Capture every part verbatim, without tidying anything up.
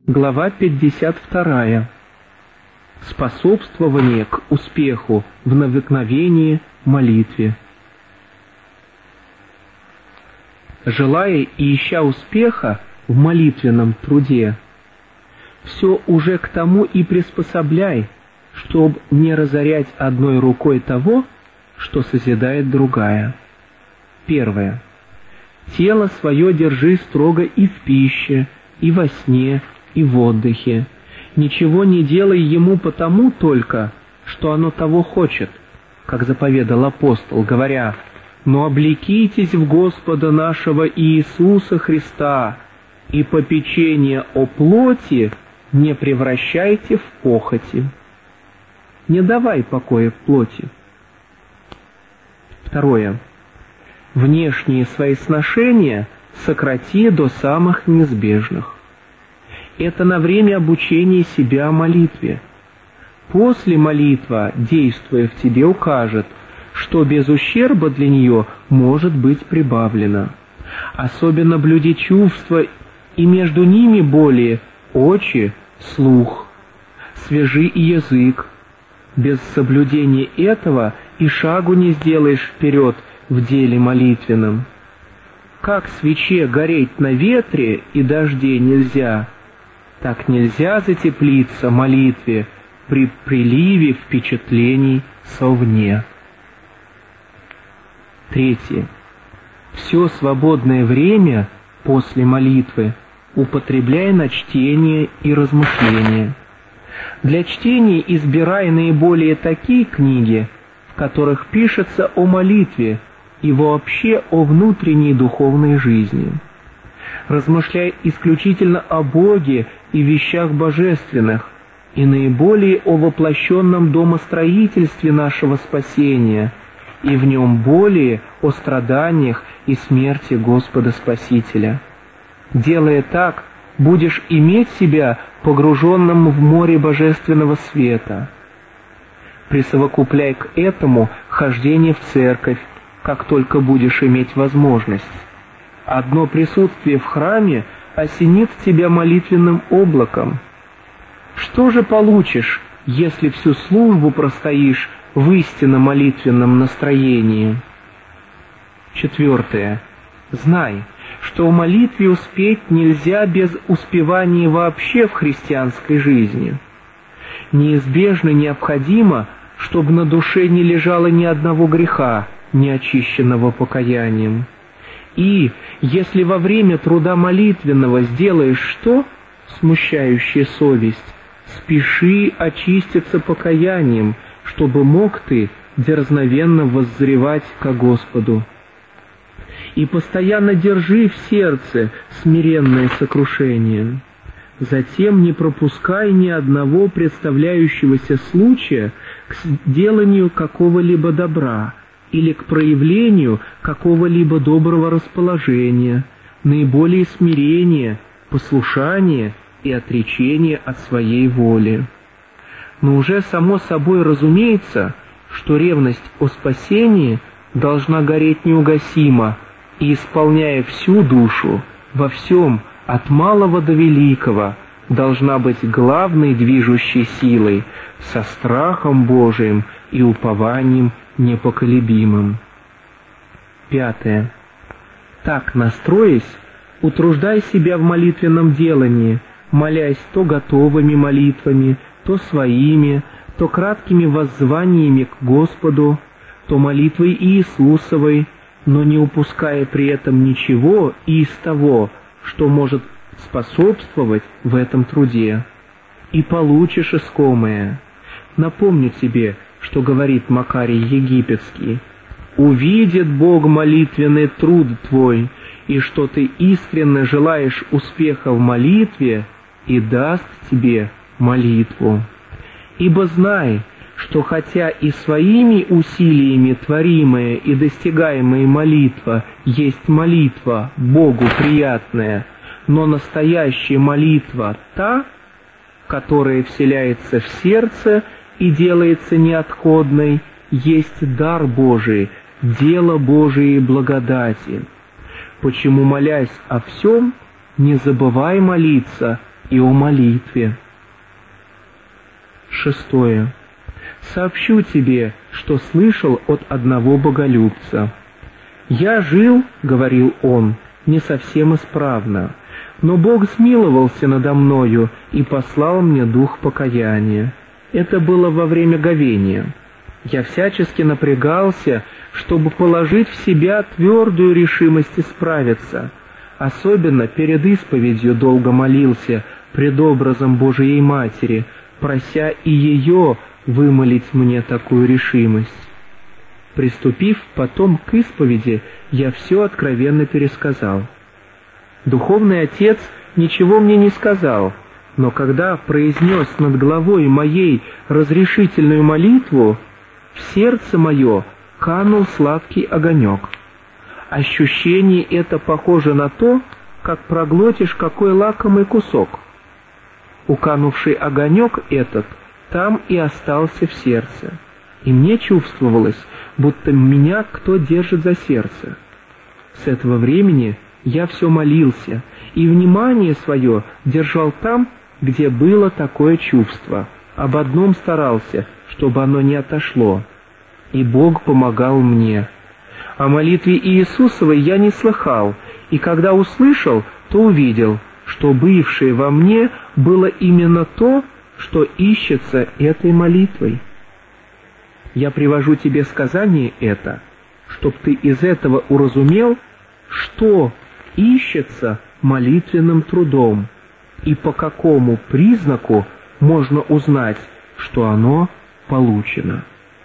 Глава пятьдесят вторая. Способствование к успеху в навекновении молитве. Желая и ища успеха в молитвенном труде, все уже к тому и приспособляй, чтоб не разорять одной рукой того, что созидает другая. Первое. Тело свое держи строго и в пище, и во сне, и в отдыхе. Ничего не делай ему потому только, что оно того хочет, как заповедал апостол, говоря: «Но облекитесь в Господа нашего Иисуса Христа, и попечение о плоти не превращайте в похоти». Не давай покоя в плоти. Второе. Внешние свои сношения сократи до самых неизбежных. Это на время обучения себя молитве. После молитва, действуя в тебе, укажет, что без ущерба для нее может быть прибавлено. Особенно блюди чувства, и между ними более очи, слух, свяжи и язык. Без соблюдения этого и шагу не сделаешь вперед в деле молитвенном. Как свече гореть на ветре и дожде нельзя, так нельзя затеплиться молитве при приливе впечатлений совне. Третье. Все свободное время после молитвы употребляй на чтение и размышление. Для чтения избирай наиболее такие книги, в которых пишется о молитве и вообще о внутренней духовной жизни. Размышляй исключительно о Боге и вещах божественных, и наиболее о воплощенном домостроительстве нашего спасения, и в нем более о страданиях и смерти Господа Спасителя. Делая так, будешь иметь себя погруженным в море божественного света. Присовокупляй к этому хождение в церковь, как только будешь иметь возможность. Одно присутствие в храме осенит тебя молитвенным облаком. Что же получишь, если всю службу простоишь в истинно молитвенном настроении? Четвертое. Знай, что в молитве успеть нельзя без успевания вообще в христианской жизни. Неизбежно необходимо, чтобы на душе не лежало ни одного греха, не очищенного покаянием. И, если во время труда молитвенного сделаешь что, смущающее совесть, спеши очиститься покаянием, чтобы мог ты дерзновенно воззревать ко Господу. И постоянно держи в сердце смиренное сокрушение. Затем не пропускай ни одного представляющегося случая к сделанию какого-либо добра или к проявлению какого-либо доброго расположения, наиболее смирения, послушания и отречения от своей воли. Но уже само собой разумеется, что ревность о спасении должна гореть неугасимо и, исполняя всю душу, во всем, от малого до великого, должна быть главной движущей силой, со страхом Божиим и упованием непоколебимым. Пятое. Так, настроясь, утруждай себя в молитвенном делании, молясь то готовыми молитвами, то своими, то краткими воззваниями к Господу, то молитвой Иисусовой, но не упуская при этом ничего из того, что может способствовать в этом труде. И получишь искомое. Напомню тебе, что говорит Макарий Египетский: «Увидит Бог молитвенный труд твой, и что ты искренне желаешь успеха в молитве, и даст тебе молитву. Ибо знай, что хотя и своими усилиями творимая и достигаемая молитва есть молитва Богу приятная, но настоящая молитва та, которая вселяется в сердце и делается неотходной, есть дар Божий, дело Божией благодати. Почему, молясь о всем, не забывай молиться и о молитве. Шестое. Сообщу тебе, что слышал от одного боголюбца. «Я жил, — говорил он, — не совсем исправно, но Бог смиловался надо мною и послал мне дух покаяния. Это было во время говения. Я всячески напрягался, чтобы положить в себя твердую решимость исправиться. Особенно перед исповедью долго молился пред образом Божией Матери, прося и ее вымолить мне такую решимость. Приступив потом к исповеди, я все откровенно пересказал. Духовный отец ничего мне не сказал, но когда произнес над головой моей разрешительную молитву, в сердце мое канул сладкий огонек. Ощущение это похоже на то, как проглотишь какой лакомый кусок. Уканувший огонек этот там и остался в сердце, и мне чувствовалось, будто меня кто держит за сердце. С этого времени я все молился, и внимание свое держал там, где было такое чувство. Об одном старался, чтобы оно не отошло, и Бог помогал мне. О молитве Иисусовой я не слыхал, и когда услышал, то увидел, что бывшее во мне было именно то, что ищется этой молитвой. Я привожу тебе сказание это, чтоб ты из этого уразумел, что ищется молитвенным трудом, и по какому признаку можно узнать, что оно получено.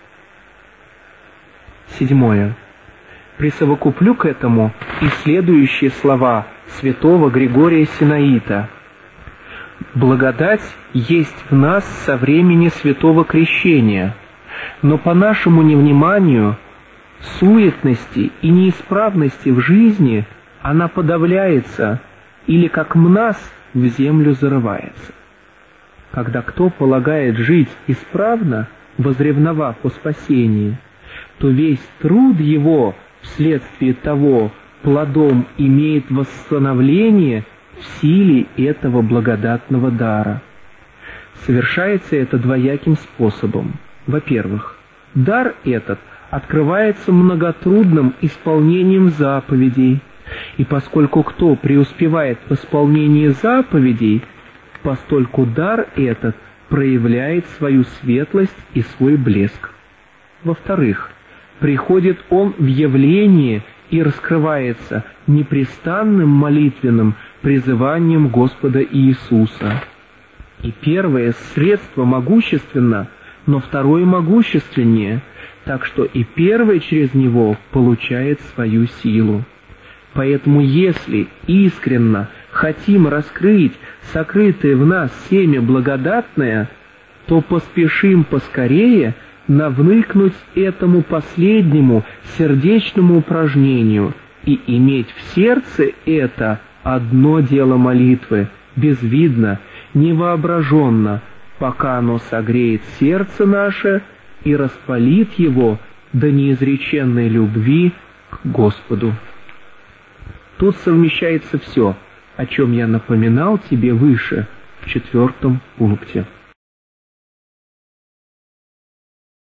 Седьмое. Присовокуплю к этому и следующие слова святого Григория Синаита. «Благодать есть в нас со времени святого крещения, но по нашему невниманию, суетности и неисправности в жизни она подавляется или, как мнас, в землю зарывается. Когда кто полагает жить исправно, возревновав о спасении, то весь труд его вследствие того плодом имеет восстановление в силе этого благодатного дара. Совершается это двояким способом. Во-первых, дар этот открывается многотрудным исполнением заповедей, и поскольку кто преуспевает в исполнении заповедей, постольку дар этот проявляет свою светлость и свой блеск. Во-вторых, приходит он в явление и раскрывается непрестанным молитвенным призыванием Господа Иисуса. И первое средство могущественно, но второе могущественнее, так что и первое через него получает свою силу. Поэтому если искренно хотим раскрыть сокрытое в нас семя благодатное, то поспешим поскорее навныкнуть этому последнему сердечному упражнению и иметь в сердце это одно дело молитвы, безвидно, невоображенно, пока оно согреет сердце наше и распалит его до неизреченной любви к Господу. Тут совмещается все, о чем я напоминал тебе выше, в четвертом пункте.